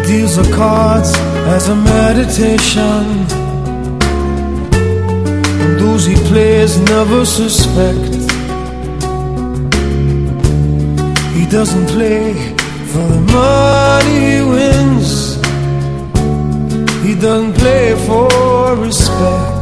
deals the cards as a meditation, and those he plays never suspect. He doesn't play for the money he wins, he doesn't play for respect.